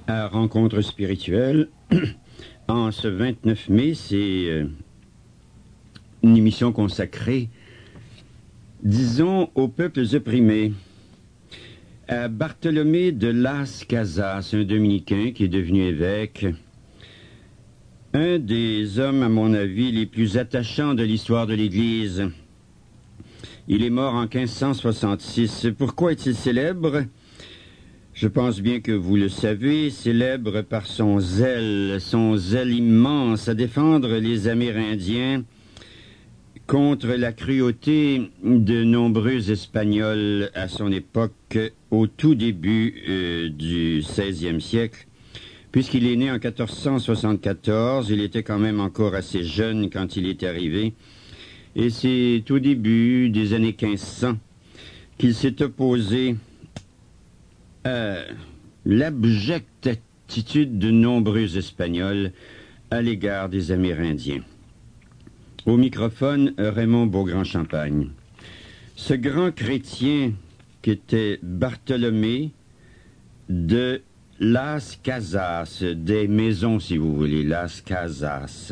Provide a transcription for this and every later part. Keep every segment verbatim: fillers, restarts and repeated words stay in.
à Rencontre spirituelle. En ce vingt-neuf mai, c'est euh, une émission consacrée, disons, aux peuples opprimés. À Bartholomé de Las Casas, un dominicain qui est devenu évêque, un des hommes, à mon avis, les plus attachants de l'histoire de l'Église. Il est mort en quinze cent soixante-six. Pourquoi est-il célèbre? Je pense bien que vous le savez, célèbre par son zèle, son zèle immense à défendre les Amérindiens contre la cruauté de nombreux Espagnols à son époque, au tout début euh, du seizième siècle. Puisqu'il est né en quatorze cent soixante-quatorze, il était quand même encore assez jeune quand il est arrivé. Et c'est au début des années quinze cents qu'il s'est opposé à l'abjecte attitude de nombreux Espagnols à l'égard des Amérindiens. Au microphone, Raymond Beaugrand-Champagne. Ce grand chrétien qu'était Bartholomé de Las Casas, des maisons si vous voulez, Las Casas.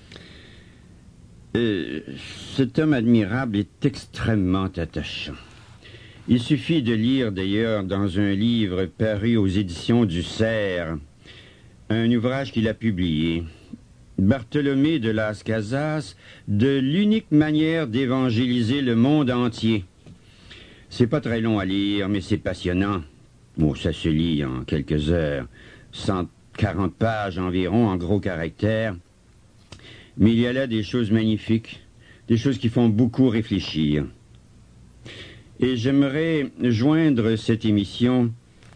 Euh, cet homme admirable est extrêmement attachant. Il suffit de lire d'ailleurs dans un livre paru aux éditions du Cerf, un ouvrage qu'il a publié, Bartholomé de Las Casas, de l'unique manière d'évangéliser le monde entier. C'est pas très long à lire, mais c'est passionnant. Bon, ça se lit en quelques heures, cent quarante pages environ en gros caractères. Mais il y a là des choses magnifiques, des choses qui font beaucoup réfléchir. Et j'aimerais joindre cette émission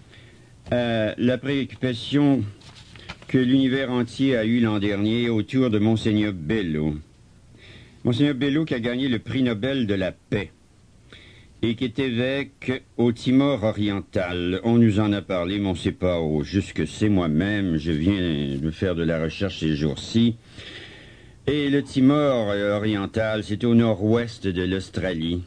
à la préoccupation que l'univers entier a eue l'an dernier autour de Monseigneur Bello. Monseigneur Bello qui a gagné le prix Nobel de la paix et qui est évêque au Timor oriental. On nous en a parlé, mais on ne sait pas où jusque c'est moi-même. Je viens de faire de la recherche ces jours-ci. Et le Timor oriental, c'est au nord-ouest de l'Australie.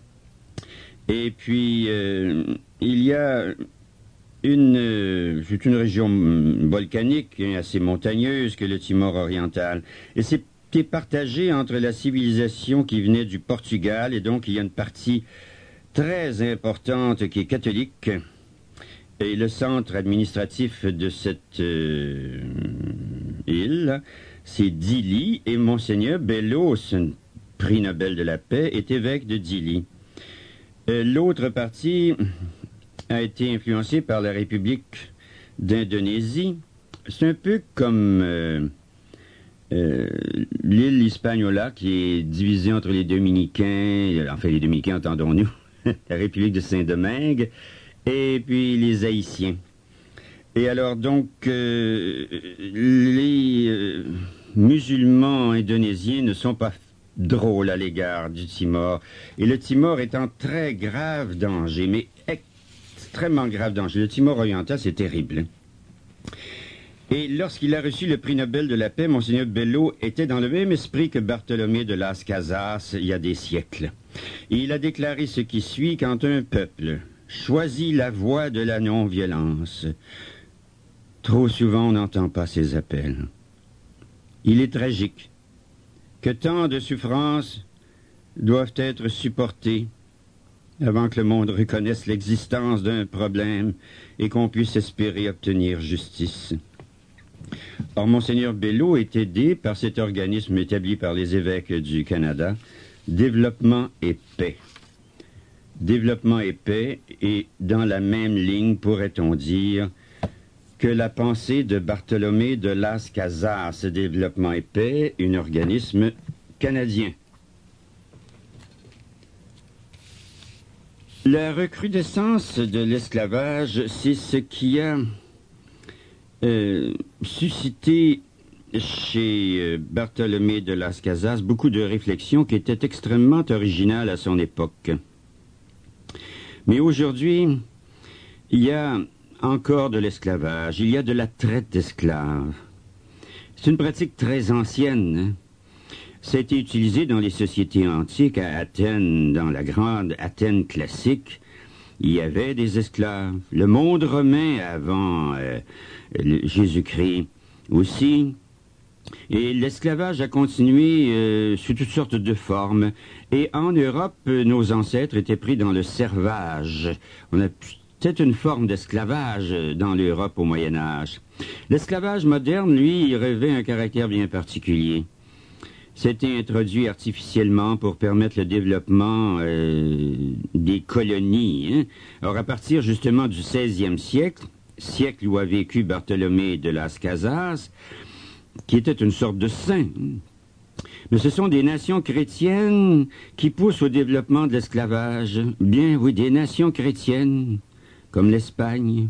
Et puis, euh, il y a une, euh, c'est une région volcanique, assez montagneuse que le Timor oriental. Et c'était partagé entre la civilisation qui venait du Portugal, et donc il y a une partie très importante qui est catholique. Et le centre administratif de cette euh, île, c'est Dili, et Monseigneur Bello, un prix Nobel de la paix, est évêque de Dili. Euh, L'autre partie a été influencée par la République d'Indonésie. C'est un peu comme euh, euh, l'île Hispaniola qui est divisée entre les Dominicains, enfin les Dominicains entendons-nous, la République de Saint-Domingue, et puis les Haïtiens. Et alors donc, euh, les euh, musulmans indonésiens ne sont pas drôles à l'égard du Timor. Et le Timor est en très grave danger, mais extrêmement grave danger. Le Timor oriental, c'est terrible. Et lorsqu'il a reçu le prix Nobel de la paix, Monseigneur Bello était dans le même esprit que Bartholomé de Las Casas il y a des siècles. Et il a déclaré ce qui suit: quand un peuple choisit la voie de la non-violence, trop souvent on n'entend pas ses appels. Il est tragique que tant de souffrances doivent être supportées avant que le monde reconnaisse l'existence d'un problème et qu'on puisse espérer obtenir justice. Or, Monseigneur Bello est aidé par cet organisme établi par les évêques du Canada, Développement et Paix. Développement et Paix est dans la même ligne, pourrait-on dire, que la pensée de Bartholomé de Las Casas, Développement et Paix, un organisme canadien. La recrudescence de l'esclavage, c'est ce qui a euh, suscité chez euh, Bartholomé de Las Casas beaucoup de réflexions qui étaient extrêmement originales à son époque. Mais aujourd'hui, il y a encore de l'esclavage, il y a de la traite d'esclaves. C'est une pratique très ancienne, hein? Ça a été utilisé dans les sociétés antiques, à Athènes, dans la grande Athènes classique. il y avait des esclaves. Le monde romain avant euh, Jésus-Christ aussi. Et l'esclavage a continué euh, sous toutes sortes de formes. Et en Europe, euh, nos ancêtres étaient pris dans le servage. On a peut-être une forme d'esclavage dans l'Europe au Moyen Âge. L'esclavage moderne, lui, il revêt un caractère bien particulier. C'était introduit artificiellement pour permettre le développement euh, des colonies. Hein. Alors, à partir justement du seizième siècle, siècle où a vécu Bartholomé de Las Casas, qui était une sorte de saint. Mais ce sont des nations chrétiennes qui poussent au développement de l'esclavage. Bien, oui, des nations chrétiennes, comme l'Espagne.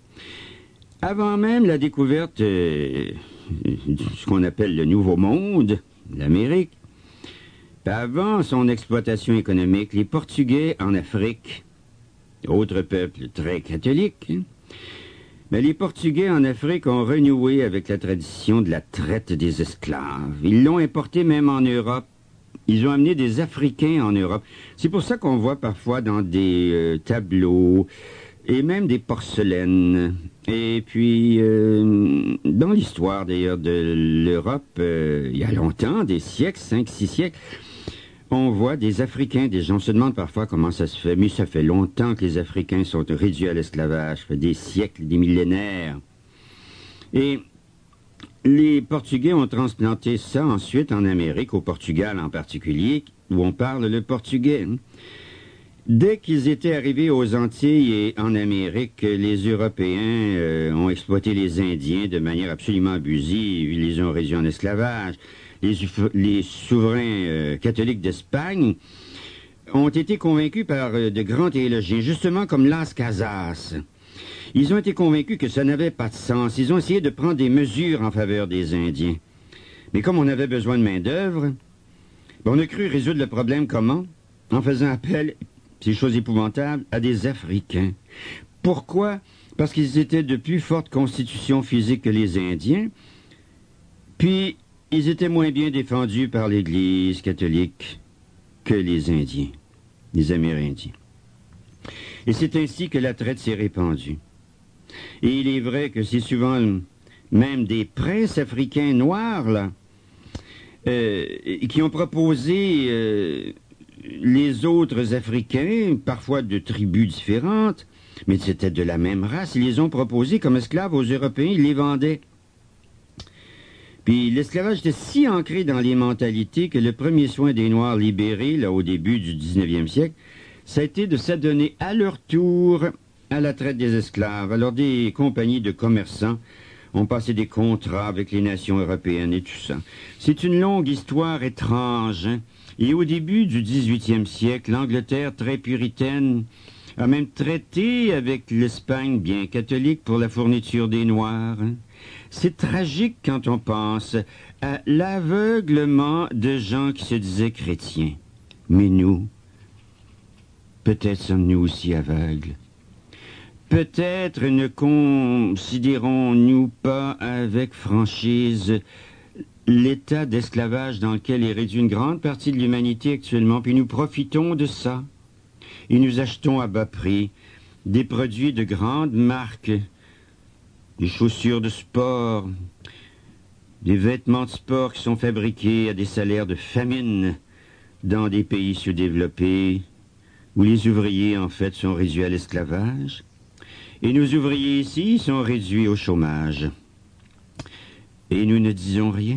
Avant même la découverte euh, de ce qu'on appelle le Nouveau Monde, l'Amérique, avant son exploitation économique, les Portugais en Afrique, autre peuple très catholique, hein, mais les Portugais en Afrique ont renoué avec la tradition de la traite des esclaves. Ils l'ont importé même en Europe. Ils ont amené des Africains en Europe. C'est pour ça qu'on voit parfois dans des euh, tableaux et même des porcelaines. Et puis, euh, dans l'histoire d'ailleurs de l'Europe, euh, il y a longtemps, des siècles, cinq, six siècles, on voit des Africains, des gens se demandent parfois comment ça se fait, mais ça fait longtemps que les Africains sont réduits à l'esclavage, ça fait des siècles, des millénaires. Et les Portugais ont transplanté ça ensuite en Amérique, au Portugal en particulier, où on parle le portugais. Dès qu'ils étaient arrivés aux Antilles et en Amérique, les Européens euh, ont exploité les Indiens de manière absolument abusive, ils les ont réduits en esclavage. Les, les souverains euh, catholiques d'Espagne ont été convaincus par euh, de grands théologiens, justement comme Las Casas. Ils ont été convaincus que ça n'avait pas de sens. Ils ont essayé de prendre des mesures en faveur des Indiens. Mais comme on avait besoin de main-d'œuvre, on a cru résoudre le problème comment? En faisant appel, c'est chose épouvantable, à des Africains. Pourquoi? Parce qu'ils étaient de plus forte constitution physique que les Indiens, puis ils étaient moins bien défendus par l'Église catholique que les Indiens, les Amérindiens. Et c'est ainsi que la traite s'est répandue. Et il est vrai que c'est souvent même des princes africains noirs, là, euh, qui ont proposé euh, les autres Africains, parfois de tribus différentes, mais c'était de la même race, ils les ont proposés comme esclaves aux Européens, ils les vendaient. Puis l'esclavage était si ancré dans les mentalités que le premier soin des Noirs libérés, là, au début du dix-neuvième siècle, ça a été de s'adonner à leur tour à la traite des esclaves. Alors des compagnies de commerçants ont passé des contrats avec les nations européennes et tout ça. C'est une longue histoire étrange, hein? Et au début du dix-huitième siècle, l'Angleterre, très puritaine, a même traité avec l'Espagne, bien catholique, pour la fourniture des Noirs. Hein? C'est tragique quand on pense à l'aveuglement de gens qui se disaient chrétiens. Mais nous, peut-être sommes-nous aussi aveugles. Peut-être ne considérons-nous pas avec franchise l'état d'esclavage dans lequel est réduit une grande partie de l'humanité actuellement, puis nous profitons de ça. Et nous achetons à bas prix des produits de grandes marques, des chaussures de sport, des vêtements de sport qui sont fabriqués à des salaires de famine dans des pays sous-développés, où les ouvriers, en fait, sont réduits à l'esclavage. Et nos ouvriers ici sont réduits au chômage. Et nous ne disons rien.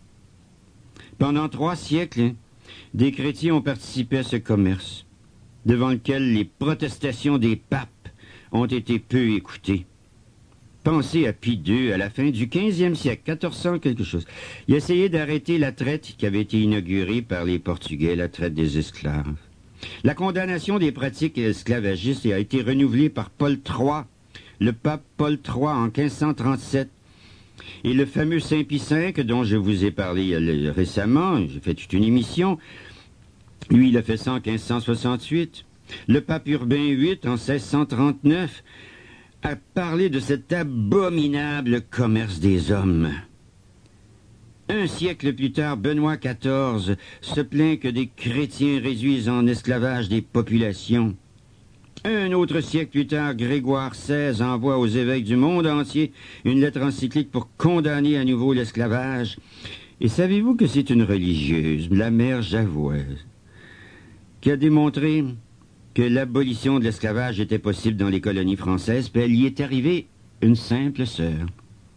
Pendant trois siècles, des chrétiens ont participé à ce commerce, devant lequel les protestations des papes ont été peu écoutées. Pensez à Pie deux, à la fin du quinzième siècle, quatorze cents quelque chose. Il a essayé d'arrêter la traite qui avait été inaugurée par les Portugais, la traite des esclaves. La condamnation des pratiques esclavagistes a été renouvelée par Paul trois, le pape Paul trois en quinze cent trente-sept. Et le fameux Saint Pie cinq, dont je vous ai parlé récemment, j'ai fait toute une émission, lui, il a fait ça en quinze cent soixante-huit. Le pape Urbain huit, en seize cent trente-neuf, a parlé de cet abominable commerce des hommes. Un siècle plus tard, Benoît quatorze se plaint que des chrétiens réduisent en esclavage des populations. Un autre siècle plus tard, Grégoire seize envoie aux évêques du monde entier une lettre encyclique pour condamner à nouveau l'esclavage. Et savez-vous que c'est une religieuse, la mère Javoise, qui a démontré que l'abolition de l'esclavage était possible dans les colonies françaises, puis elle y est arrivée une simple sœur.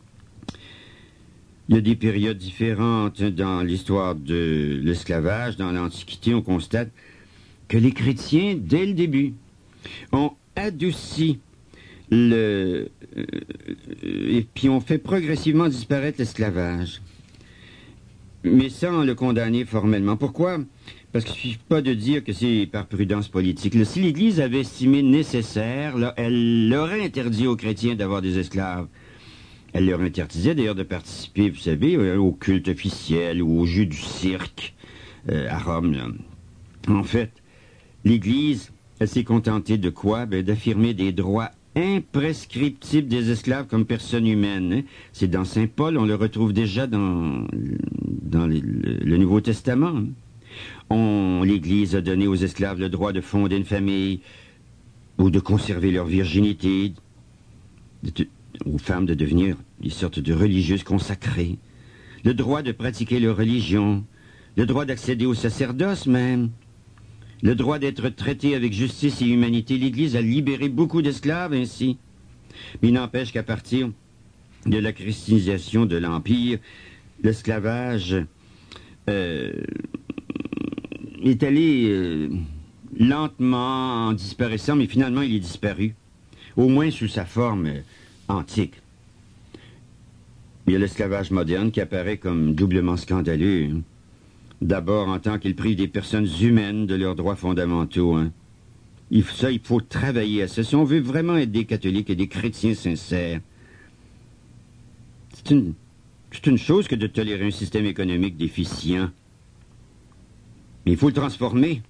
Il y a des périodes différentes dans l'histoire de l'esclavage. Dans l'Antiquité, on constate que les chrétiens, dès le début, ont adouci le... Euh, et puis ont fait progressivement disparaître l'esclavage. Mais sans le condamner formellement. Pourquoi? Parce qu'il ne suffit pas de dire que c'est par prudence politique. Là, si l'Église avait estimé nécessaire, là, elle aurait interdit aux chrétiens d'avoir des esclaves. Elle leur interdisait d'ailleurs de participer, vous savez, au culte officiel ou au jeu du cirque euh, à Rome. Là. En fait, l'Église, elle s'est contentée de quoi? Ben, d'affirmer des droits imprescriptibles des esclaves comme personnes humaines. Hein? C'est dans Saint Paul, on le retrouve déjà dans, dans les, le, le Nouveau Testament. Hein? On, l'Église a donné aux esclaves le droit de fonder une famille ou de conserver leur virginité, de, de, aux femmes de devenir des sortes de religieuses consacrées, le droit de pratiquer leur religion, le droit d'accéder au sacerdoce même, le droit d'être traité avec justice et humanité. L'Église a libéré beaucoup d'esclaves ainsi. Mais il n'empêche qu'à partir de la christianisation de l'Empire, l'esclavage euh, est allé euh, lentement en disparaissant, mais finalement il est disparu, au moins sous sa forme euh, antique. Il y a l'esclavage moderne qui apparaît comme doublement scandaleux. Hein. D'abord en tant qu'il prive des personnes humaines de leurs droits fondamentaux. Hein. Il, ça, il faut travailler à ça. Si on veut vraiment être des catholiques et des chrétiens sincères, c'est une, c'est une chose que de tolérer un système économique déficient. Mais il faut le transformer.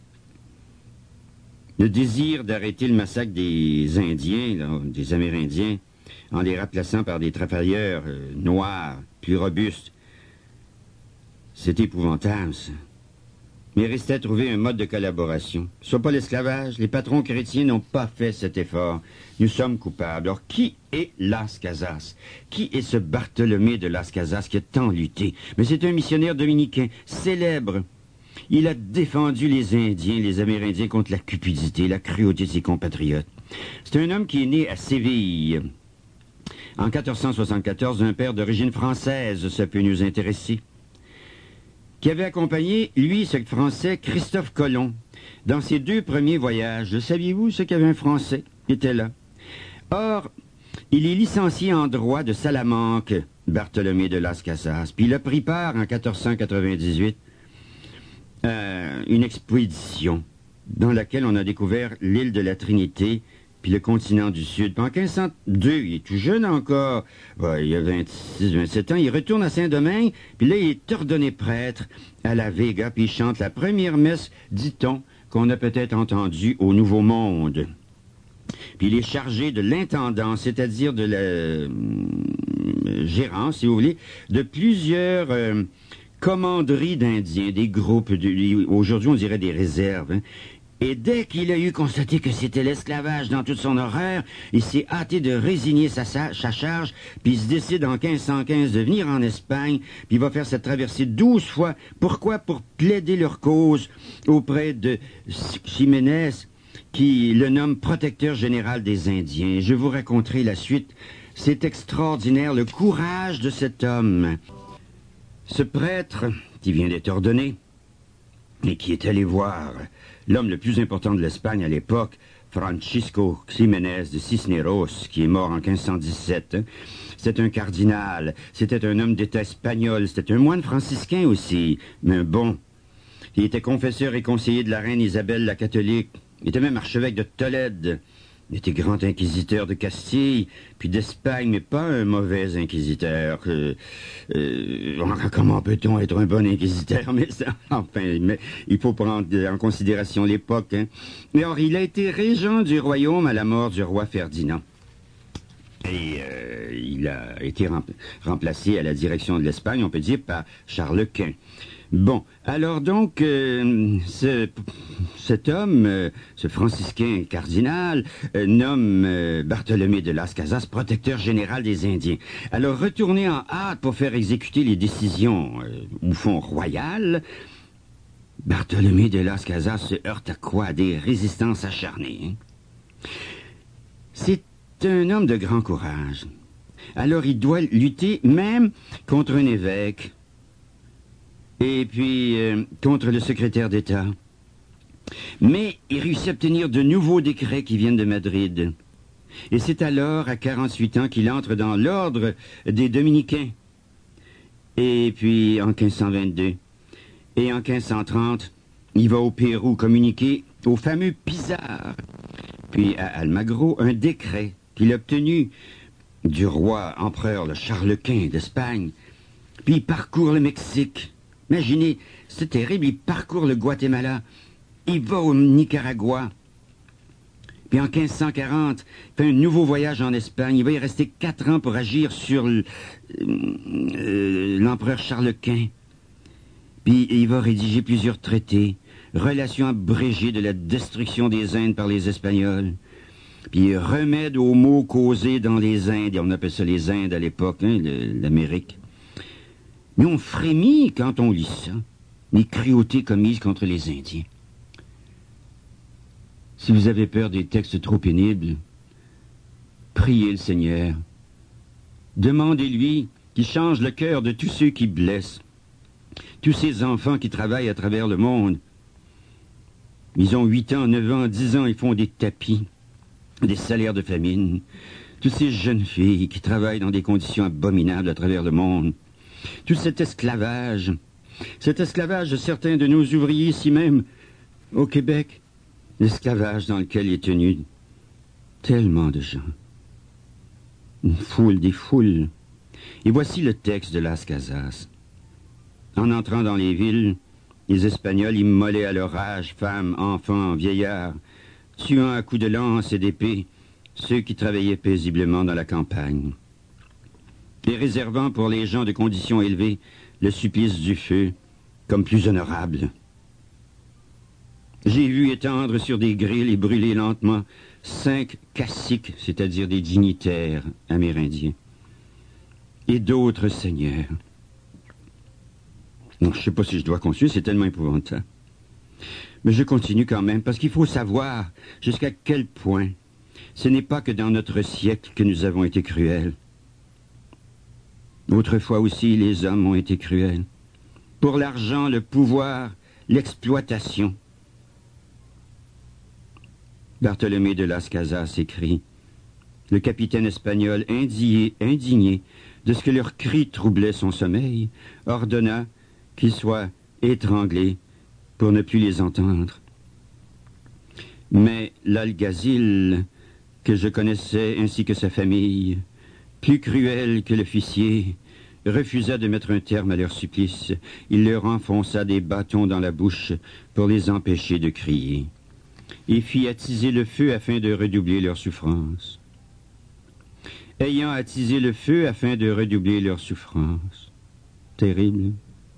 Le désir d'arrêter le massacre des Indiens, là, des Amérindiens, en les remplaçant par des travailleurs euh, noirs, plus robustes, c'est épouvantable, ça. Mais il restait à trouver un mode de collaboration. Soit pas l'esclavage, les patrons chrétiens n'ont pas fait cet effort. Nous sommes coupables. Alors, qui est Las Casas? Qui est ce Bartholomé de Las Casas qui a tant lutté? Mais c'est un missionnaire dominicain, célèbre. Il a défendu les Indiens, les Amérindiens contre la cupidité, la cruauté de ses compatriotes. C'est un homme qui est né à Séville. En quatorze cent soixante-quatorze, d'un père d'origine française, ça peut nous intéresser, qui avait accompagné, lui, ce Français, Christophe Colomb, dans ses deux premiers voyages. Le saviez-vous, ce qu'il y avait un Français qui était là? Or, il est licencié en droit de Salamanque, Bartholomé de Las Casas, puis il a pris part, en quatorze cent quatre-vingt-dix-huit, à une expédition dans laquelle on a découvert l'île de la Trinité, puis le continent du Sud. Puis en quinze cent deux, il est tout jeune encore, ouais, il a vingt-six, vingt-sept ans, il retourne à Saint-Domingue, puis là, il est ordonné prêtre à la Vega, puis il chante la première messe, dit-on, qu'on a peut-être entendue au Nouveau Monde. Puis il est chargé de l'intendance, c'est-à-dire de la euh, gérance, si vous voulez, de plusieurs euh, commanderies d'Indiens, des groupes, de, aujourd'hui on dirait des réserves, hein. Et dès qu'il a eu constaté que c'était l'esclavage dans toute son horreur, il s'est hâté de résigner sa, sa, sa charge, puis il se décide en quinze cent quinze de venir en Espagne, puis il va faire cette traversée douze fois. Pourquoi? Pour plaider leur cause auprès de Jiménez, qui le nomme protecteur général des Indiens. Je vous raconterai la suite. C'est extraordinaire, le courage de cet homme. Ce prêtre, qui vient d'être ordonné, et qui est allé voir l'homme le plus important de l'Espagne à l'époque, Francisco Jiménez de Cisneros, qui est mort en quinze cent dix-sept. Hein. C'était un cardinal, c'était un homme d'État espagnol, c'était un moine franciscain aussi, mais bon. Il était confesseur et conseiller de la reine Isabelle la catholique. Il était même archevêque de Tolède. Il était grand inquisiteur de Castille, puis d'Espagne, mais pas un mauvais inquisiteur. Euh, euh, comment peut-on être un bon inquisiteur? Mais ça, enfin, mais il faut prendre en considération l'époque. Hein. Alors, il a été régent du royaume à la mort du roi Ferdinand. Et euh, il a été rempl- remplacé à la direction de l'Espagne, on peut dire, par Charles Quint. Bon, alors donc, euh, ce, cet homme, euh, ce franciscain cardinal, euh, nomme euh, Bartholomé de Las Casas protecteur général des Indiens. Alors, retourné en hâte pour faire exécuter les décisions, euh, au fond, royales, Bartholomé de Las Casas se heurte à quoi? À des résistances acharnées. Hein? C'est un homme de grand courage. Alors, il doit lutter même contre un évêque. Et puis, euh, contre le secrétaire d'État. Mais il réussit à obtenir de nouveaux décrets qui viennent de Madrid. Et c'est alors, à quarante-huit ans, qu'il entre dans l'ordre des Dominicains. Et puis, en quinze cent vingt-deux. Et en quinze cent trente, il va au Pérou communiquer au fameux Pizarre. Puis, à Almagro, un décret qu'il a obtenu du roi empereur le Charles Quint d'Espagne. Puis, il parcourt le Mexique. Imaginez, c'est terrible, il parcourt le Guatemala, il va au Nicaragua, puis en quinze cent quarante, il fait un nouveau voyage en Espagne, il va y rester quatre ans pour agir sur euh, l'empereur Charles Quint, puis il va rédiger plusieurs traités, relations abrégées de la destruction des Indes par les Espagnols, puis remède aux maux causés dans les Indes, et on appelle ça les Indes à l'époque, hein, l'Amérique. Mais on frémit quand on lit ça, les cruautés commises contre les Indiens. Si vous avez peur des textes trop pénibles, priez le Seigneur. Demandez-lui qu'il change le cœur de tous ceux qui blessent, tous ces enfants qui travaillent à travers le monde. Ils ont huit ans, neuf ans, dix ans, ils font des tapis, des salaires de famine. Toutes ces jeunes filles qui travaillent dans des conditions abominables à travers le monde. Tout cet esclavage, cet esclavage de certains de nos ouvriers ici même, au Québec, l'esclavage dans lequel est tenu tellement de gens. Une foule, des foules. Et voici le texte de Las Casas. En entrant dans les villes, les Espagnols immolaient à leur âge, femmes, enfants, vieillards, tuant à coups de lance et d'épée ceux qui travaillaient paisiblement dans la campagne. Et réservant pour les gens de conditions élevées le supplice du feu comme plus honorable. J'ai vu étendre sur des grilles et brûler lentement cinq caciques, c'est-à-dire des dignitaires amérindiens, et d'autres seigneurs. Non, je ne sais pas si je dois continuer, c'est tellement épouvantable. Mais je continue quand même, parce qu'il faut savoir jusqu'à quel point ce n'est pas que dans notre siècle que nous avons été cruels. Autrefois aussi, les hommes ont été cruels. Pour l'argent, le pouvoir, l'exploitation. Bartholomé de Las Casas écrit « Le capitaine espagnol, indigné, indigné de ce que leurs cris troublaient son sommeil, ordonna qu'ils soient étranglés pour ne plus les entendre. Mais l'algazil, que je connaissais ainsi que sa famille, plus cruel que l'officier, refusa de mettre un terme à leur supplice. Il leur enfonça des bâtons dans la bouche pour les empêcher de crier, et fit attiser le feu afin de redoubler leur souffrance. Ayant attisé le feu afin de redoubler leur souffrance. Terrible.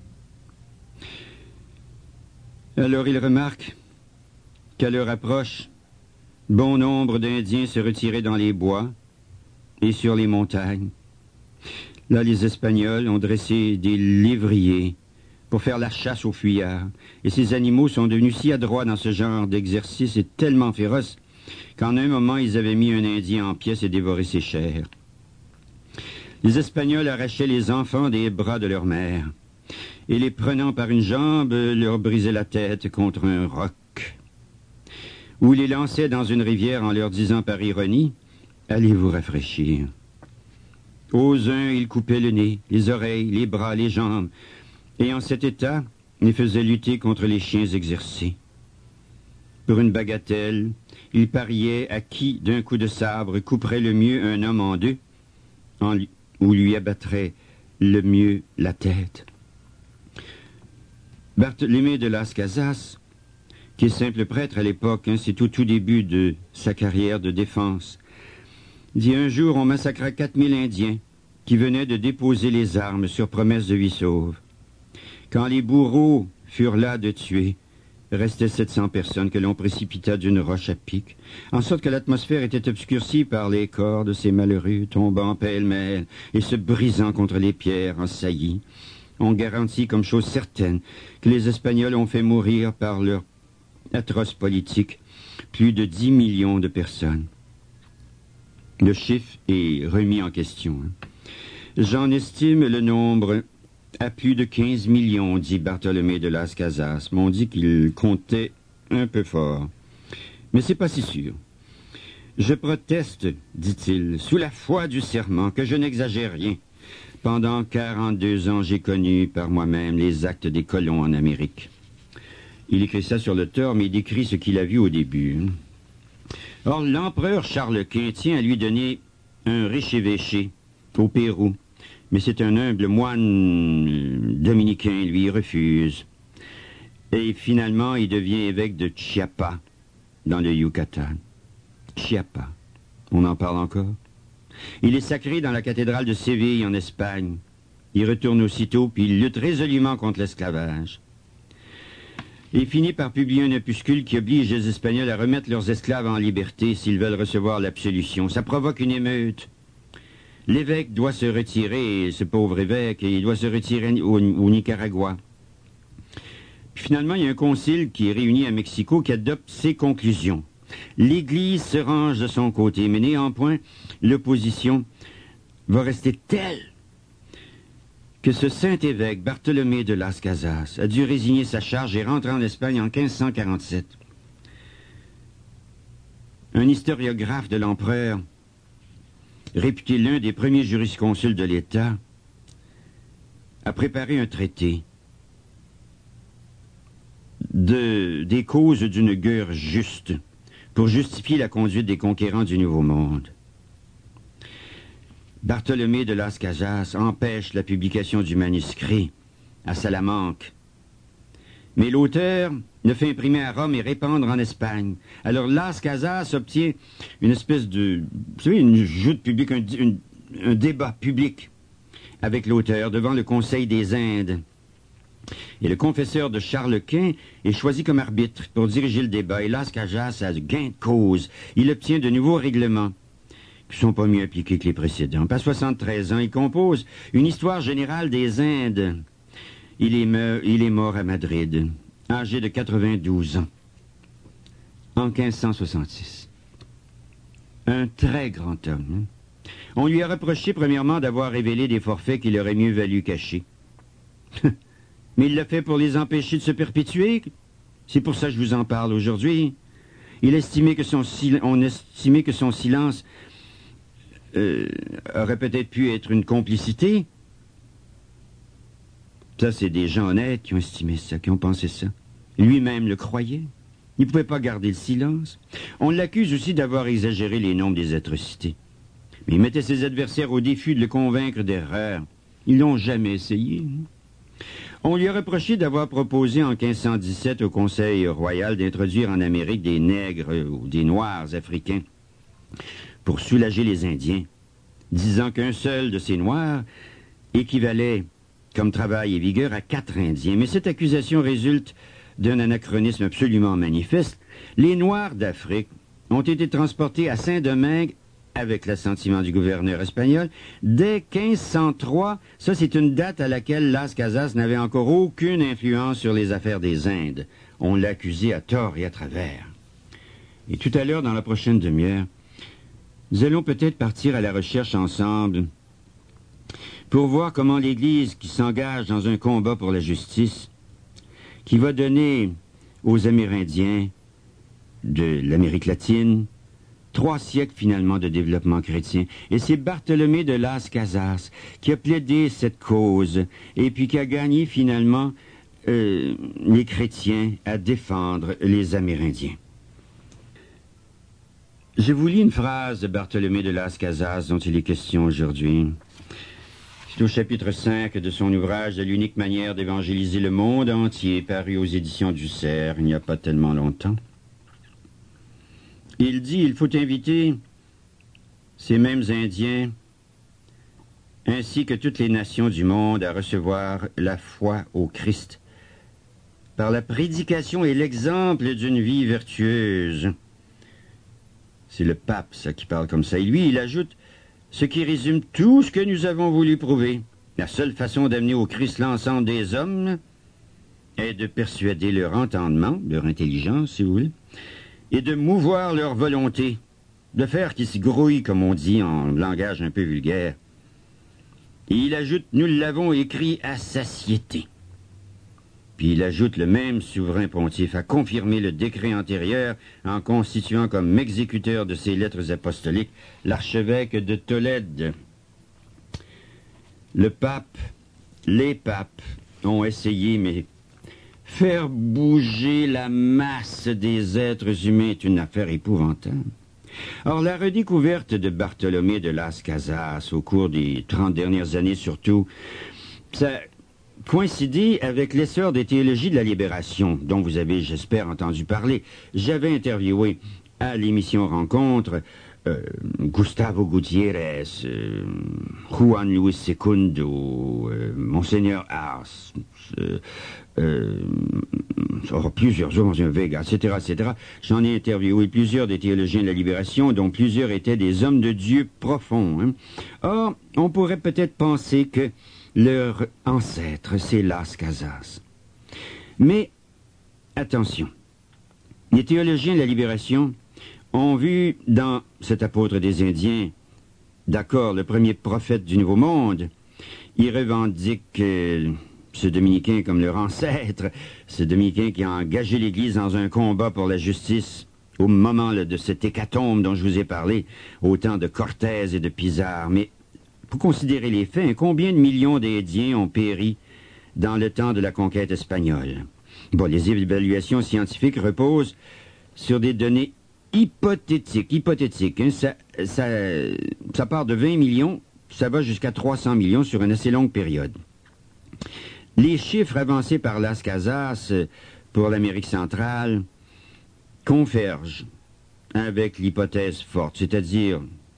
Alors il remarque qu'à leur approche, bon nombre d'Indiens se retiraient dans les bois et sur les montagnes. Là, les Espagnols ont dressé des lévriers pour faire la chasse aux fuyards. Et ces animaux sont devenus si adroits dans ce genre d'exercice et tellement féroces qu'en un moment, ils avaient mis un Indien en pièces et dévoré ses chairs. Les Espagnols arrachaient les enfants des bras de leur mère et les prenant par une jambe, leur brisaient la tête contre un roc, ou les lançaient dans une rivière en leur disant par ironie « Allez vous rafraîchir ». Aux uns, ils coupaient le nez, les oreilles, les bras, les jambes, et en cet état, ils faisaient lutter contre les chiens exercés. Pour une bagatelle, ils pariaient à qui, d'un coup de sabre, couperait le mieux un homme en deux, en lui, ou lui abattrait le mieux la tête. Bartholomé de Las Casas, qui est simple prêtre à l'époque, hein, c'est au tout début de sa carrière de défense, dit un jour on massacra quatre mille Indiens qui venaient de déposer les armes sur promesse de vie sauve. Quand les bourreaux furent là de tuer, restaient sept cents personnes que l'on précipita d'une roche à pic, en sorte que l'atmosphère était obscurcie par les corps de ces malheureux tombant pêle-mêle et se brisant contre les pierres en saillies. On garantit comme chose certaine que les Espagnols ont fait mourir par leur atroce politique plus de dix millions de personnes. Le chiffre est remis en question. J'en estime le nombre à plus de quinze millions, dit Bartolomé de Las Casas. Mais on dit qu'il comptait un peu fort. Mais c'est pas si sûr. Je proteste, dit-il, sous la foi du serment, que je n'exagère rien. Pendant quarante-deux ans, j'ai connu par moi-même les actes des colons en Amérique. Il écrit ça sur le tort, mais il décrit ce qu'il a vu au début. Or, l'empereur Charles Quint tient à lui donner un riche évêché au Pérou. Mais c'est un humble moine dominicain, lui, il refuse. Et finalement, il devient évêque de Chiapa, dans le Yucatan. Chiapa, on en parle encore. Il est sacré dans la cathédrale de Séville, en Espagne. Il retourne aussitôt, puis il lutte résolument contre l'esclavage. Il finit par publier un opuscule qui oblige les Espagnols à remettre leurs esclaves en liberté s'ils veulent recevoir l'absolution. Ça provoque une émeute. L'évêque doit se retirer, ce pauvre évêque, il doit se retirer au, au Nicaragua. Puis finalement, il y a un concile qui est réuni à Mexico qui adopte ses conclusions. L'Église se range de son côté, mais néanmoins, l'opposition va rester telle que ce saint évêque, Bartolomé de Las Casas, a dû résigner sa charge et rentrer en Espagne en quinze cent quarante-sept. Un historiographe de l'empereur, réputé l'un des premiers jurisconsuls de l'État, a préparé un traité de, des causes d'une guerre juste pour justifier la conduite des conquérants du Nouveau Monde. Bartolomé de Las Casas empêche la publication du manuscrit à Salamanque. Mais l'auteur le fait imprimer à Rome et répandre en Espagne. Alors Las Casas obtient une espèce de, vous savez, une joute publique, un, une, un débat public avec l'auteur devant le Conseil des Indes. Et le confesseur de Charles Quint est choisi comme arbitre pour diriger le débat. Et Las Casas a gain de cause. Il obtient de nouveaux règlements qui ne sont pas mieux appliqués que les précédents. À soixante-treize ans, il compose une histoire générale des Indes. Il est, me, il est mort à Madrid, âgé de quatre-vingt-douze ans, en quinze cent soixante-six. Un très grand homme. On lui a reproché, premièrement, d'avoir révélé des forfaits qu'il aurait mieux valu cacher. Mais il l'a fait pour les empêcher de se perpétuer. C'est pour ça que je vous en parle aujourd'hui. Il estimait que son, on estimait que son silence euh, aurait peut-être pu être une complicité. Ça, c'est des gens honnêtes qui ont estimé ça, qui ont pensé ça. Lui-même le croyait. Il ne pouvait pas garder le silence. On l'accuse aussi d'avoir exagéré les nombres des atrocités. Mais il mettait ses adversaires au défi de le convaincre d'erreur. Ils l'ont jamais essayé. On lui a reproché d'avoir proposé en quinze cent dix-sept au Conseil royal d'introduire en Amérique des nègres ou des noirs africains pour soulager les Indiens, disant qu'un seul de ces noirs équivalait comme travail et vigueur à quatre Indiens. Mais cette accusation résulte d'un anachronisme absolument manifeste. Les Noirs d'Afrique ont été transportés à Saint-Domingue avec l'assentiment du gouverneur espagnol dès quinze cent trois. Ça, c'est une date à laquelle Las Casas n'avait encore aucune influence sur les affaires des Indes. On l'a accusé à tort et à travers. Et tout à l'heure, dans la prochaine demi-heure, nous allons peut-être partir à la recherche ensemble pour voir comment l'Église, qui s'engage dans un combat pour la justice, qui va donner aux Amérindiens de l'Amérique latine trois siècles finalement de développement chrétien. Et c'est Bartolomé de Las Casas qui a plaidé cette cause et puis qui a gagné finalement euh, les chrétiens à défendre les Amérindiens. Je vous lis une phrase de Bartolomé de Las Casas dont il est question aujourd'hui. C'est au chapitre cinq de son ouvrage « De l'unique manière d'évangéliser le monde entier », paru aux éditions du Cerf, il n'y a pas tellement longtemps. Il dit, il faut inviter ces mêmes Indiens ainsi que toutes les nations du monde, à recevoir la foi au Christ, par la prédication et l'exemple d'une vie vertueuse. C'est le pape, ça, qui parle comme ça. Et lui, il ajoute ce qui résume tout ce que nous avons voulu prouver. La seule façon d'amener au Christ l'ensemble des hommes est de persuader leur entendement, leur intelligence, si vous voulez, et de mouvoir leur volonté, de faire qu'ils se grouillent, comme on dit en langage un peu vulgaire. Et il ajoute, nous l'avons écrit à satiété. Puis il ajoute, le même souverain pontife a confirmé le décret antérieur en constituant comme exécuteur de ses lettres apostoliques l'archevêque de Tolède. Le pape, les papes ont essayé, mais faire bouger la masse des êtres humains est une affaire épouvantable. Or, la redécouverte de Bartholomé de Las Casas au cours des trente dernières années surtout, ça coïncidé avec l'essor des théologies de la libération, dont vous avez, j'espère, entendu parler. J'avais interviewé à l'émission Rencontre euh, Gustavo Gutiérrez, euh, Juan Luis Secundo, euh, Monseigneur Ars, euh, euh, oh, plusieurs autres, Monseigneur Vega, et cetera, et cetera. J'en ai interviewé plusieurs des théologiens de la libération, dont plusieurs étaient des hommes de Dieu profonds. Hein. Or, on pourrait peut-être penser que leur ancêtre, c'est Las Casas. Mais, attention, les théologiens de la libération ont vu dans cet apôtre des Indiens, d'accord, le premier prophète du Nouveau Monde. Ils revendiquent euh, ce dominicain comme leur ancêtre, ce dominicain qui a engagé l'Église dans un combat pour la justice au moment là, de cette hécatombe dont je vous ai parlé, au temps de Cortés et de Pizarre. Mais pour considérer les faits, combien de millions d'Indiens ont péri dans le temps de la conquête espagnole? Bon, les évaluations scientifiques reposent sur des données hypothétiques. Hypothétiques, hein? ça, ça, ça part de vingt millions, ça va jusqu'à trois cents millions sur une assez longue période. Les chiffres avancés par Las Casas pour l'Amérique centrale convergent avec l'hypothèse forte, c'est-à-dire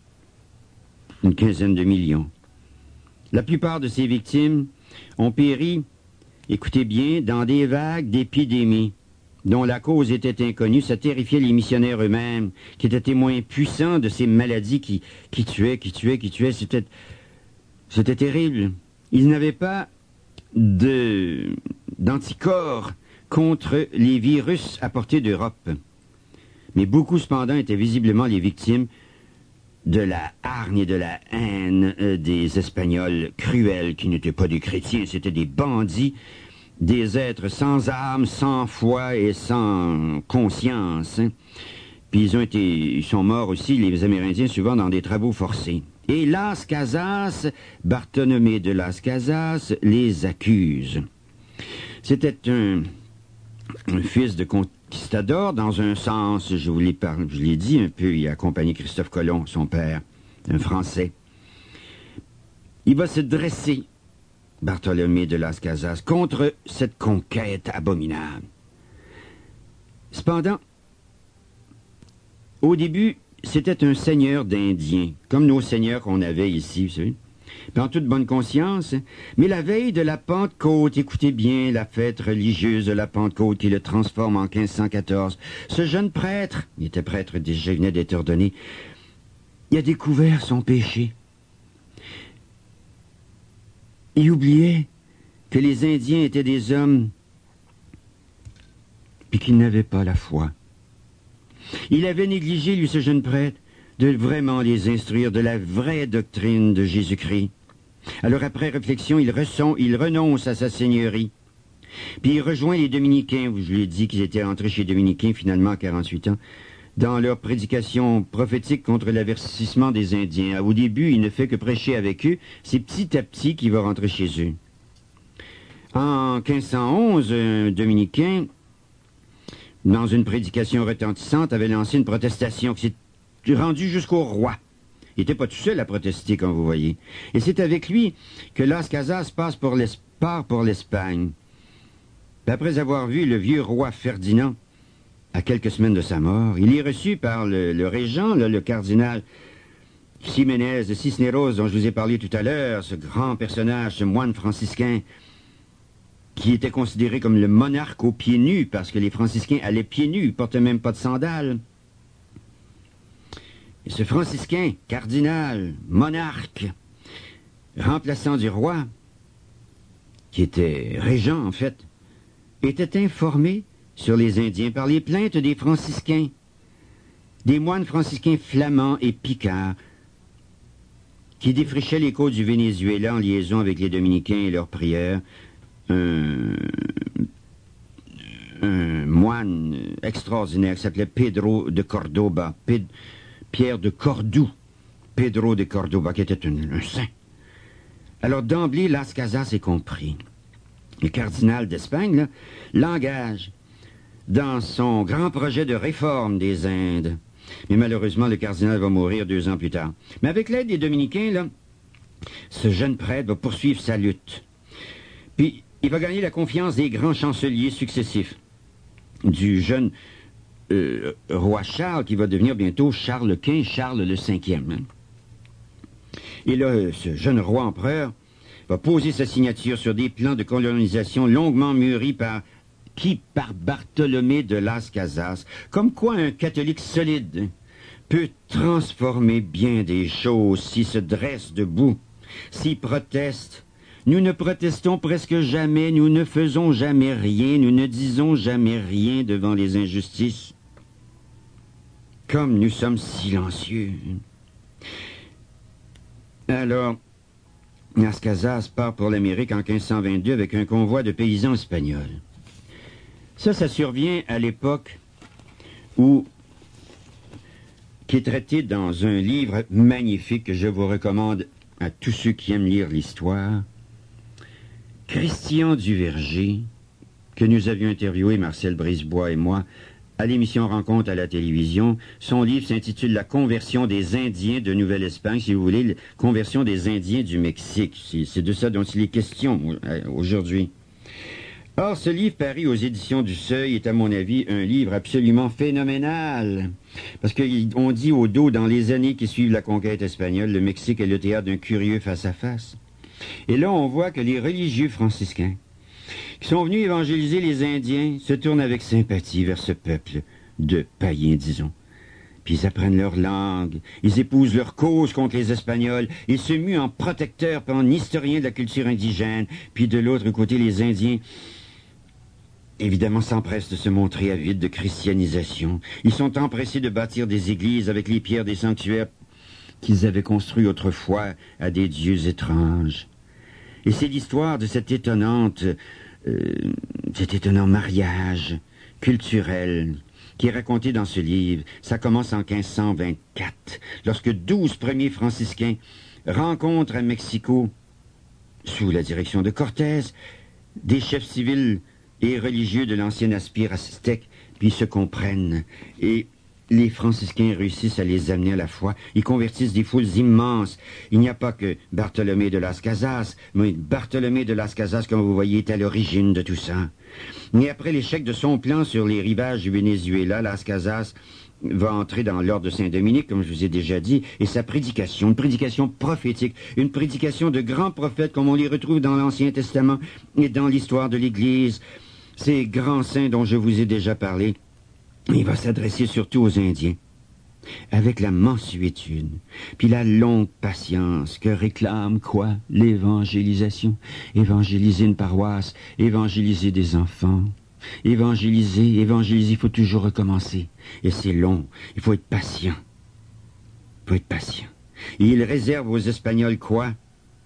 une quinzaine de millions. La plupart de ces victimes ont péri, écoutez bien, dans des vagues d'épidémies dont la cause était inconnue. Ça terrifiait les missionnaires eux-mêmes, qui étaient témoins puissants de ces maladies qui, qui tuaient, qui tuaient, qui tuaient. C'était, c'était terrible. Ils n'avaient pas de, d'anticorps contre les virus apportés d'Europe. Mais beaucoup, cependant, étaient visiblement les victimes de la hargne et de la haine euh, des Espagnols cruels, qui n'étaient pas des chrétiens, c'étaient des bandits, des êtres sans âme, sans foi et sans conscience. Hein. Puis ils ont été, ils sont morts aussi, les Amérindiens, souvent dans des travaux forcés. Et Las Casas, Bartholomé de Las Casas, les accuse. C'était un, un fils de conquistador, dans un sens, je vous l'ai, par, je l'ai dit un peu, il a accompagné Christophe Colomb, son père, un Français. Il va se dresser, Bartholomé de Las Casas, contre cette conquête abominable. Cependant, au début, c'était un seigneur d'Indiens, comme nos seigneurs qu'on avait ici, vous savez, en toute bonne conscience. Mais la veille de la Pentecôte, écoutez bien la fête religieuse de la Pentecôte qui le transforme en quinze cent quatorze, ce jeune prêtre, il était prêtre déjà, il venait d'être ordonné, il a découvert son péché. Il oubliait que les Indiens étaient des hommes puis qu'ils n'avaient pas la foi. Il avait négligé, lui, ce jeune prêtre, de vraiment les instruire de la vraie doctrine de Jésus-Christ. Alors, après réflexion, il, ressent, il renonce à sa seigneurie. Puis il rejoint les Dominicains. Je lui ai dit qu'ils étaient entrés chez les Dominicains, finalement, à quarante-huit ans, dans leur prédication prophétique contre l'avertissement des Indiens. Au début, il ne fait que prêcher avec eux. C'est petit à petit qu'il va rentrer chez eux. En quinze cent onze, un Dominicain, dans une prédication retentissante, avait lancé une protestation qui s'est rendue jusqu'au roi. Il n'était pas tout seul à protester, comme vous voyez. Et c'est avec lui que Las Casas passe pour part pour l'Espagne. Après avoir vu le vieux roi Ferdinand, à quelques semaines de sa mort, il est reçu par le, le régent, le, le cardinal Ximénez de Cisneros, dont je vous ai parlé tout à l'heure, ce grand personnage, ce moine franciscain, qui était considéré comme le monarque aux pieds nus, parce que les franciscains allaient pieds nus, ils portaient même pas de sandales. Et ce franciscain, cardinal, monarque, remplaçant du roi, qui était régent en fait, était informé sur les Indiens par les plaintes des franciscains, des moines franciscains flamands et picards, qui défrichaient les côtes du Venezuela en liaison avec les dominicains et leurs prières. Un, un moine extraordinaire qui s'appelait Pedro de Cordoba, Ped, Pierre de Cordoue, Pedro de Cordoba, qui était un, un saint. Alors d'emblée, Las Casas est compris. Le cardinal d'Espagne l'engage dans son grand projet de réforme des Indes. Mais malheureusement, le cardinal va mourir deux ans plus tard. Mais avec l'aide des dominicains, là, ce jeune prêtre va poursuivre sa lutte. Puis, il va gagner la confiance des grands chanceliers successifs. Du jeune euh, roi Charles, qui va devenir bientôt Charles Quint, Charles le cinquième. Hein. Et là, ce jeune roi empereur va poser sa signature sur des plans de colonisation longuement mûris par qui? Par Bartholomé de Las Casas. Comme quoi un catholique solide peut transformer bien des choses s'il se dresse debout, s'il proteste. Nous ne protestons presque jamais, nous ne faisons jamais rien, nous ne disons jamais rien devant les injustices. Comme nous sommes silencieux. Alors, Las Casas part pour l'Amérique en quinze cent vingt-deux avec un convoi de paysans espagnols. Ça, ça survient à l'époque où, qui est traité dans un livre magnifique que je vous recommande à tous ceux qui aiment lire l'histoire, Christian Duverger, que nous avions interviewé, Marcel Brisebois et moi, à l'émission Rencontre à la télévision. Son livre s'intitule « La conversion des Indiens de Nouvelle-Espagne », si vous voulez, la conversion des Indiens du Mexique. C'est de ça dont il est question aujourd'hui. Or, ce livre paru aux éditions du Seuil est, à mon avis, un livre absolument phénoménal. Parce qu'on dit au dos, dans les années qui suivent la conquête espagnole, le Mexique est le théâtre d'un curieux face-à-face. Et là, on voit que les religieux franciscains, qui sont venus évangéliser les Indiens, se tournent avec sympathie vers ce peuple de païens, disons. Puis ils apprennent leur langue, ils épousent leur cause contre les Espagnols, ils se muent en protecteurs et en historiens de la culture indigène. Puis de l'autre côté, les Indiens évidemment s'empressent de se montrer avides de christianisation. Ils sont empressés de bâtir des églises avec les pierres des sanctuaires qu'ils avaient construits autrefois à des dieux étranges. Et c'est l'histoire de cette étonnante, euh, cet étonnant mariage culturel qui est raconté dans ce livre. Ça commence en quinze cent vingt-quatre, lorsque douze premiers franciscains rencontrent à Mexico, sous la direction de Cortés, des chefs civils et religieux de l'ancienne aspire aztèque, puis se comprennent. Et les franciscains réussissent à les amener à la foi. Ils convertissent des foules immenses. Il n'y a pas que Bartholomé de Las Casas, mais Bartholomé de Las Casas, comme vous voyez, est à l'origine de tout ça. Et après l'échec de son plan sur les rivages du Venezuela, Las Casas va entrer dans l'ordre de Saint-Dominique, comme je vous ai déjà dit, et sa prédication, une prédication prophétique, une prédication de grands prophètes, comme on les retrouve dans l'Ancien Testament et dans l'histoire de l'Église. Ces grands saints dont je vous ai déjà parlé, il va s'adresser surtout aux Indiens, avec la mansuétude, puis la longue patience que réclame quoi? L'évangélisation. Évangéliser une paroisse, évangéliser des enfants, évangéliser, évangéliser, il faut toujours recommencer. Et c'est long, il faut être patient. Il faut être patient. Et il réserve aux Espagnols quoi?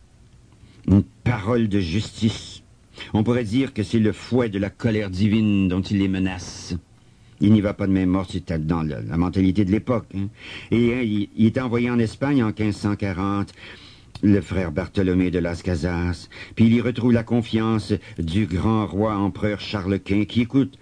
Une parole de justice. On pourrait dire que c'est le fouet de la colère divine dont il les menace. Il n'y va pas de même mort, c'est dans la, la mentalité de l'époque. Hein. Et hein, il, il est envoyé en Espagne en quinze cent quarante, le frère Bartholomé de Las Casas. Puis il y retrouve la confiance du grand roi empereur Charles Quint, qui écoute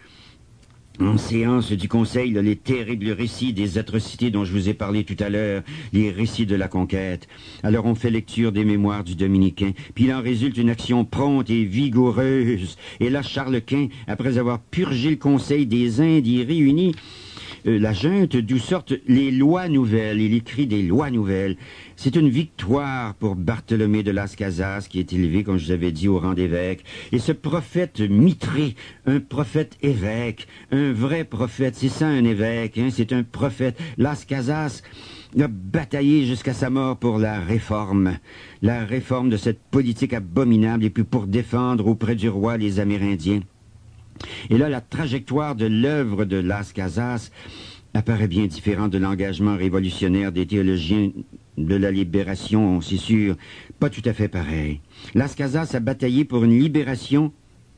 en séance du conseil là, les terribles récits des atrocités dont je vous ai parlé tout à l'heure, les récits de la conquête. Alors on fait lecture des mémoires du dominicain, puis il en résulte une action prompte et vigoureuse. Et là, Charles Quint, après avoir purgé le conseil des Indes y réunis, euh, la junte, d'où sortent les lois nouvelles. Il écrit des lois nouvelles. C'est une victoire pour Bartholomé de Las Casas, qui est élevé, comme je vous avais dit, au rang d'évêque. Et ce prophète mitré, un prophète évêque, un vrai prophète, c'est ça un évêque, hein, c'est un prophète. Las Casas a bataillé jusqu'à sa mort pour la réforme, la réforme de cette politique abominable, et puis pour défendre auprès du roi les Amérindiens. Et là, la trajectoire de l'œuvre de Las Casas apparaît bien différente de l'engagement révolutionnaire des théologiens de la libération, c'est sûr, pas tout à fait pareil. Las Casas a bataillé pour une libération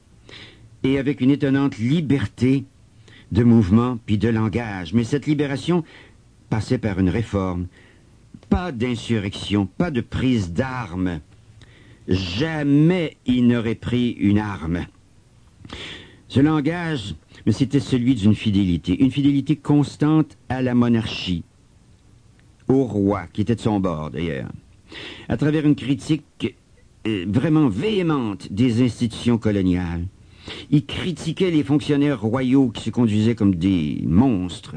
et avec une étonnante liberté de mouvement puis de langage. Mais cette libération passait par une réforme. Pas d'insurrection, pas de prise d'armes. Jamais il n'aurait pris une arme. Ce langage, mais c'était celui d'une fidélité, une fidélité constante à la monarchie, au roi, qui était de son bord d'ailleurs, à travers une critique euh, vraiment véhémente des institutions coloniales. Il critiquait les fonctionnaires royaux qui se conduisaient comme des monstres.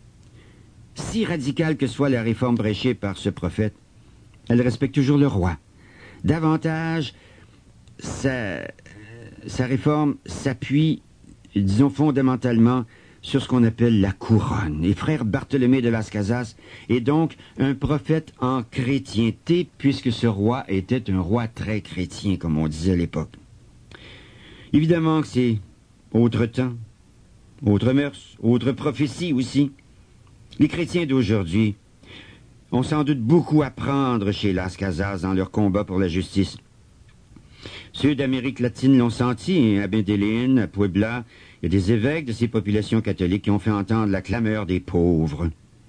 Si radicale que soit la réforme prêchée par ce prophète, elle respecte toujours le roi. Davantage, sa, sa réforme s'appuie, disons fondamentalement, sur ce qu'on appelle la couronne. Et frère Bartholomé de Las Casas est donc un prophète en chrétienté, puisque ce roi était un roi très chrétien, comme on disait à l'époque. Évidemment que c'est autre temps, autre mœurs, autre prophétie aussi. Les chrétiens d'aujourd'hui ont sans doute beaucoup à prendre chez Las Casas dans leur combat pour la justice. Ceux d'Amérique latine l'ont senti, à Medellín, à Puebla. Il y a des évêques de ces populations catholiques qui ont fait entendre la clameur des pauvres.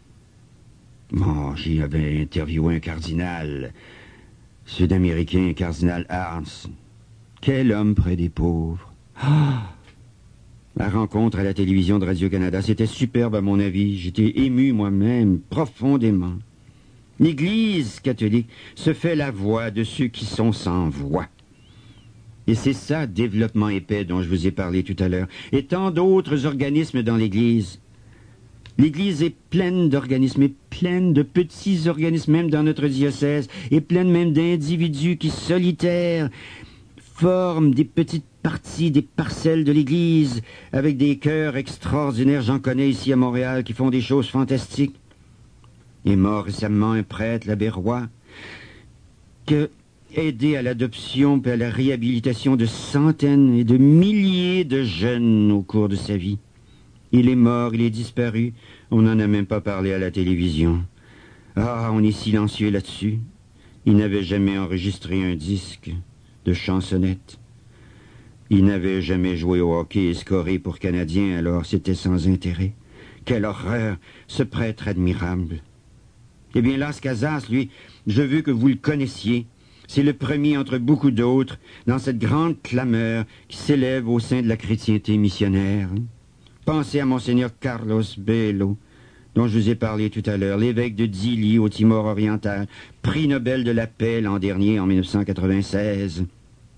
Bon, j'y avais interviewé un cardinal sud-américain, cardinal Arns. Quel homme près des pauvres. Ah! La rencontre à la télévision de Radio-Canada, c'était superbe à mon avis. J'étais ému moi-même, profondément. L'Église catholique se fait la voix de ceux qui sont sans voix. Et c'est ça, développement épais, dont je vous ai parlé tout à l'heure. Et tant d'autres organismes dans l'Église. L'Église est pleine d'organismes, et pleine de petits organismes, même dans notre diocèse, et pleine même d'individus qui, solitaires, forment des petites parties, des parcelles de l'Église, avec des cœurs extraordinaires. J'en connais ici à Montréal qui font des choses fantastiques. Il est mort récemment un prêtre, l'abbé Roy, qui a aidé à l'adoption et à la réhabilitation de centaines et de milliers de jeunes au cours de sa vie. Il est mort, il est disparu. On n'en a même pas parlé à la télévision. Ah, on est silencieux là-dessus. Il n'avait jamais enregistré un disque de chansonnette. Il n'avait jamais joué au hockey et scoré pour Canadiens, alors c'était sans intérêt. Quelle horreur, ce prêtre admirable. Eh bien, Las Casas, lui, je veux que vous le connaissiez. C'est le premier entre beaucoup d'autres dans cette grande clameur qui s'élève au sein de la chrétienté missionnaire. Pensez à Monseigneur Carlos Bello, dont je vous ai parlé tout à l'heure, l'évêque de Dili au Timor oriental, prix Nobel de la paix l'an dernier, en mille neuf cent quatre-vingt-seize.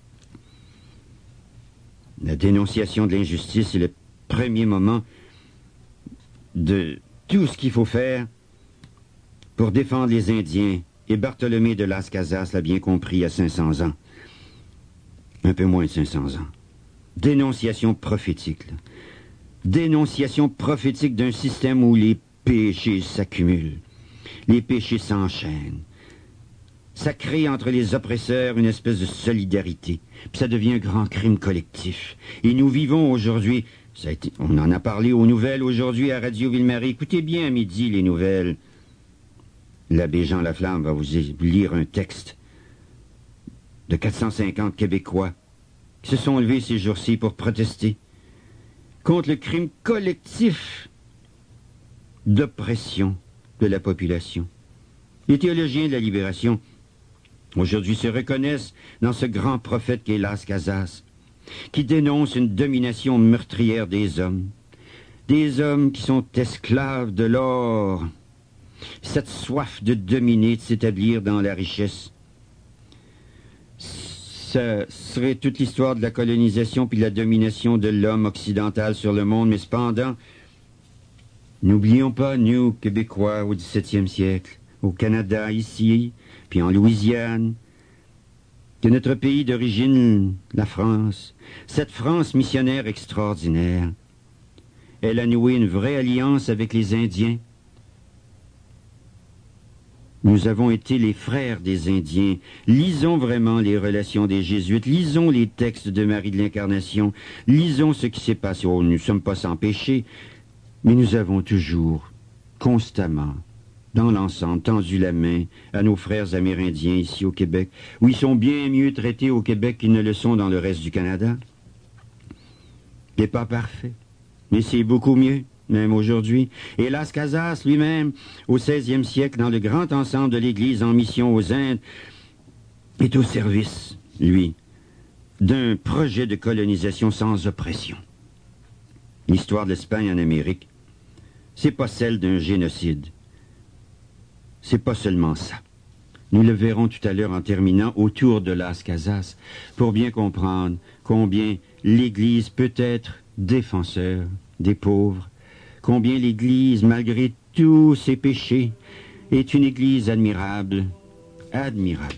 La dénonciation de l'injustice est le premier moment de tout ce qu'il faut faire pour défendre les Indiens. Et Bartholomé de Las Casas l'a bien compris à cinq cents ans. Un peu moins de cinq cents ans. Dénonciation prophétique. Là. Dénonciation prophétique d'un système où les péchés s'accumulent. Les péchés s'enchaînent. Ça crée entre les oppresseurs une espèce de solidarité. Puis ça devient un grand crime collectif. Et nous vivons aujourd'hui, ça a été, on en a parlé aux nouvelles aujourd'hui à Radio Ville-Marie. Écoutez bien à midi les nouvelles. L'abbé Jean Laflamme va vous lire un texte de quatre cent cinquante Québécois qui se sont levés ces jours-ci pour protester contre le crime collectif d'oppression de la population. Les théologiens de la libération, aujourd'hui, se reconnaissent dans ce grand prophète qu'est Las Casas, qui dénonce une domination meurtrière des hommes, des hommes qui sont esclaves de l'or, cette soif de dominer, de s'établir dans la richesse. Ça serait toute l'histoire de la colonisation puis de la domination de l'homme occidental sur le monde, mais cependant, N'oublions pas, nous, Québécois, au dix-septième siècle, au Canada, ici, puis en Louisiane, que notre pays d'origine, la France, cette France missionnaire extraordinaire, elle a noué une vraie alliance avec les Indiens. Nous avons été les frères des Indiens. Lisons vraiment les relations des Jésuites, lisons les textes de Marie de l'Incarnation, lisons ce qui s'est passé. Oh, nous ne sommes pas sans péché, mais nous avons toujours, constamment, dans l'ensemble, tendu la main à nos frères amérindiens ici au Québec, où ils sont bien mieux traités au Québec qu'ils ne le sont dans le reste du Canada. Il n'est pas parfait, mais c'est beaucoup mieux, même aujourd'hui. Et Las Casas lui-même, au seizième siècle, dans le grand ensemble de l'Église en mission aux Indes, est au service, lui, d'un projet de colonisation sans oppression. L'histoire de l'Espagne en Amérique, c'est pas celle d'un génocide. C'est pas seulement ça. Nous le verrons tout à l'heure en terminant autour de Las Casas, pour bien comprendre combien l'Église peut être défenseur des pauvres, combien l'Église, malgré tous ses péchés, est une Église admirable, admirable.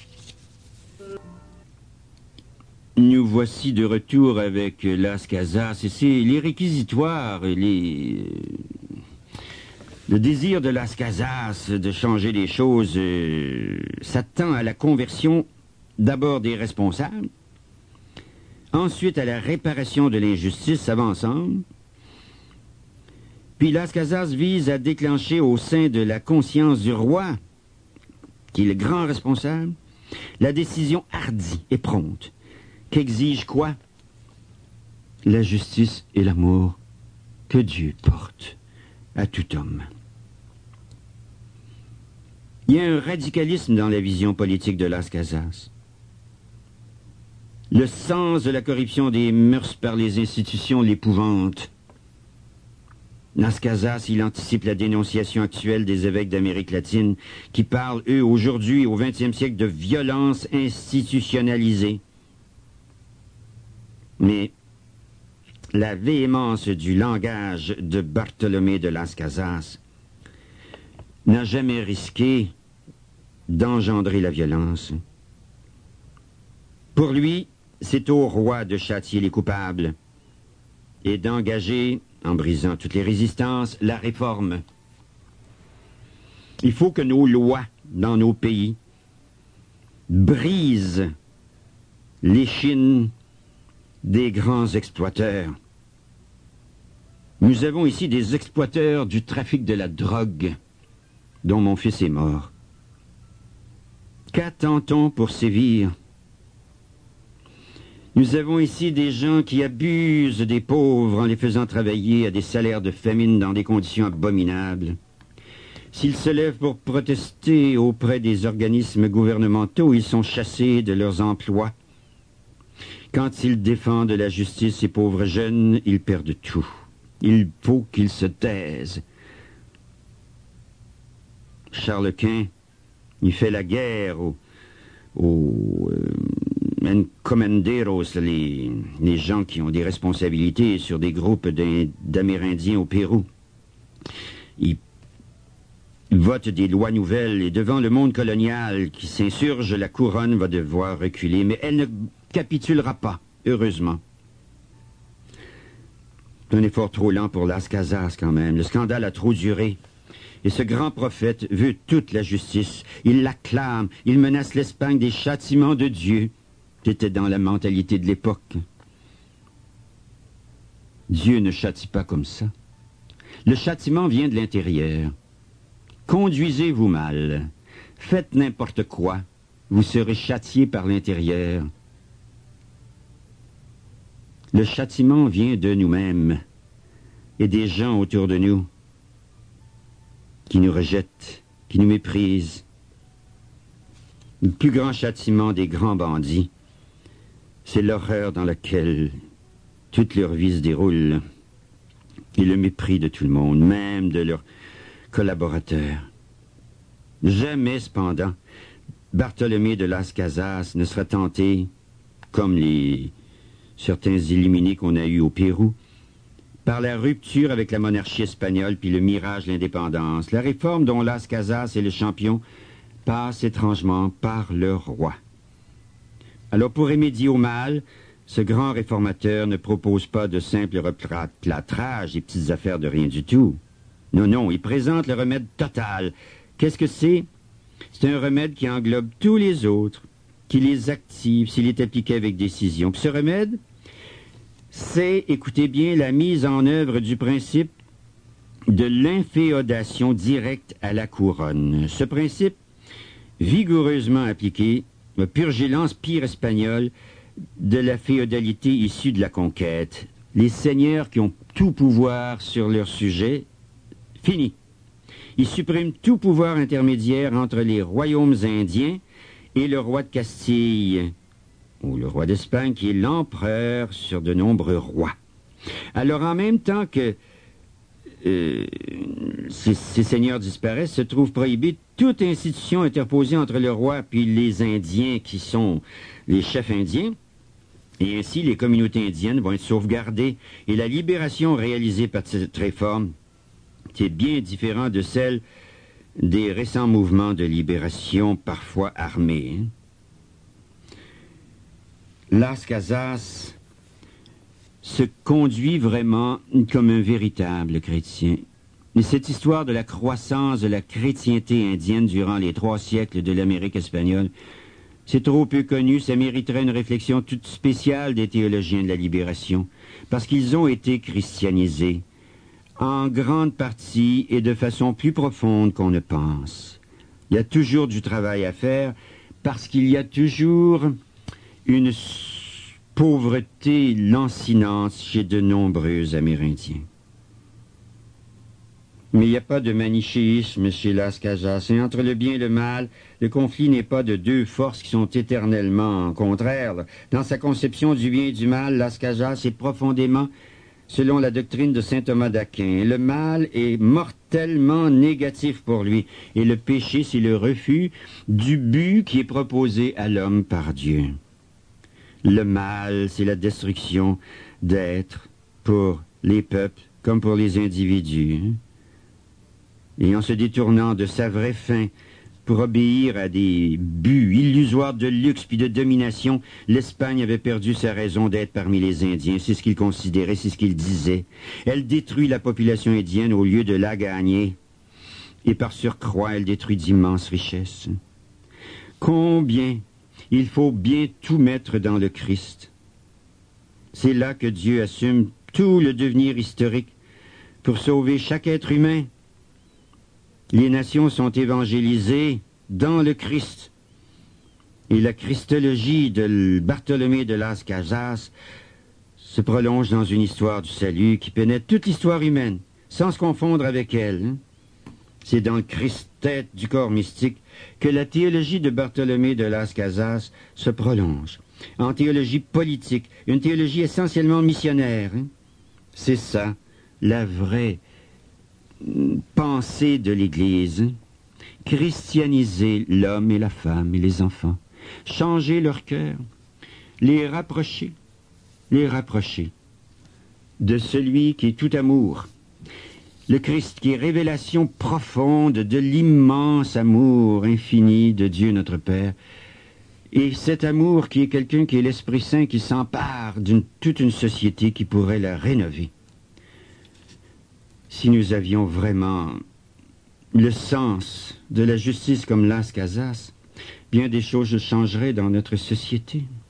Nous voici de retour avec Las Casas, et c'est les réquisitoires, les... Le désir de Las Casas de changer les choses euh, s'attend à la conversion d'abord des responsables, ensuite à la réparation de l'injustice, ça va ensemble. Puis Las Casas vise à déclencher au sein de la conscience du roi, qui est le grand responsable, la décision hardie et prompte, qu'exige quoi? La justice et l'amour que Dieu porte à tout homme. Il y a un radicalisme dans la vision politique de Las Casas. Le sens de la corruption des mœurs par les institutions l'épouvante. Las Casas, il anticipe la dénonciation actuelle des évêques d'Amérique latine qui parlent, eux, aujourd'hui, au vingtième siècle, de violence institutionnalisée. Mais la véhémence du langage de Bartholomé de Las Casas n'a jamais risqué d'engendrer la violence. Pour lui, c'est au roi de châtier les coupables et d'engager, en brisant toutes les résistances, la réforme. Il faut que nos lois dans nos pays brisent l'échine des grands exploiteurs. Nous avons ici des exploiteurs du trafic de la drogue, dont mon fils est mort. Qu'attend-on pour sévir? Nous avons ici des gens qui abusent des pauvres en les faisant travailler à des salaires de famine dans des conditions abominables. S'ils se lèvent pour protester auprès des organismes gouvernementaux, ils sont chassés de leurs emplois. Quand ils défendent la justice, ces pauvres jeunes, ils perdent tout. Il faut qu'ils se taisent. Charles Quint, il fait la guerre aux, aux euh, encomenderos, les, les gens qui ont des responsabilités sur des groupes d'Amérindiens au Pérou. Il vote des lois nouvelles et devant le monde colonial qui s'insurge, la couronne va devoir reculer, mais elle ne capitulera pas, heureusement. C'est un effort trop lent pour Las Casas quand même. Le scandale a trop duré. Et ce grand prophète veut toute la justice. Il l'acclame, il menace l'Espagne des châtiments de Dieu. C'était dans la mentalité de l'époque. Dieu ne châtie pas comme ça. Le châtiment vient de l'intérieur. Conduisez-vous mal, faites n'importe quoi, vous serez châtié par l'intérieur. Le châtiment vient de nous-mêmes et des gens autour de nous qui nous rejettent, qui nous méprisent. Le plus grand châtiment des grands bandits, c'est l'horreur dans laquelle toute leur vie se déroule et le mépris de tout le monde, même de leurs collaborateurs. Jamais, cependant, Bartholomé de Las Casas ne sera tenté, comme les certains éliminés qu'on a eus au Pérou, par la rupture avec la monarchie espagnole puis le mirage de l'indépendance. La réforme dont Las Casas est le champion passe étrangement par le roi. Alors pour remédier au mal, ce grand réformateur ne propose pas de simple replâtrage et petites affaires de rien du tout. Non, non, il présente le remède total. Qu'est-ce que c'est? C'est un remède qui englobe tous les autres, qui les active s'il est appliqué avec décision. Puis ce remède, c'est, écoutez bien, la mise en œuvre du principe de l'inféodation directe à la couronne. Ce principe, vigoureusement appliqué, va purger l'empire espagnol de la féodalité issue de la conquête. Les seigneurs qui ont tout pouvoir sur leur sujet, fini. Ils suppriment tout pouvoir intermédiaire entre les royaumes indiens et le roi de Castille, ou le roi d'Espagne, qui est l'empereur sur de nombreux rois. Alors, en même temps que euh, ces, ces seigneurs disparaissent, se trouve prohibée toute institution interposée entre le roi puis les Indiens, qui sont les chefs indiens, et ainsi les communautés indiennes vont être sauvegardées, et la libération réalisée par cette réforme est bien différente de celle des récents mouvements de libération, parfois armés. Las Casas se conduit vraiment comme un véritable chrétien. Mais cette histoire de la croissance de la chrétienté indienne durant les trois siècles de l'Amérique espagnole, c'est trop peu connu, ça mériterait une réflexion toute spéciale des théologiens de la libération, parce qu'ils ont été christianisés, en grande partie et de façon plus profonde qu'on ne pense. Il y a toujours du travail à faire, parce qu'il y a toujours une pauvreté lancinante chez de nombreux Amérindiens. Mais il n'y a pas de manichéisme chez Las Casas. Et entre le bien et le mal, le conflit n'est pas de deux forces qui sont éternellement contraires. Dans sa conception du bien et du mal, Las Casas est profondément, selon la doctrine de saint Thomas d'Aquin. Le mal est mortellement négatif pour lui. Et le péché, c'est le refus du but qui est proposé à l'homme par Dieu. Le mal, c'est la destruction d'êtres pour les peuples comme pour les individus. Et en se détournant de sa vraie fin pour obéir à des buts illusoires de luxe puis de domination, l'Espagne avait perdu sa raison d'être parmi les Indiens. C'est ce qu'il considérait, c'est ce qu'il disait. Elle détruit la population indienne au lieu de la gagner. Et par surcroît, elle détruit d'immenses richesses. Combien il faut bien tout mettre dans le Christ. C'est là que Dieu assume tout le devenir historique pour sauver chaque être humain. Les nations sont évangélisées dans le Christ. Et la christologie de Bartholomé de Las Casas se prolonge dans une histoire du salut qui pénètre toute l'histoire humaine, sans se confondre avec elle. C'est dans le Christ, tête du corps mystique, que la théologie de Bartholomé de Las Casas se prolonge. En théologie politique, une théologie essentiellement missionnaire. C'est ça, la vraie pensée de l'Église, christianiser l'homme et la femme et les enfants, changer leur cœur, les rapprocher, les rapprocher de celui qui est tout amour, le Christ qui est révélation profonde de l'immense amour infini de Dieu notre Père, et cet amour qui est quelqu'un qui est l'Esprit Saint qui s'empare d'une toute une société qui pourrait la rénover. Si nous avions vraiment le sens de la justice comme Las Casas, bien des choses changeraient dans notre société.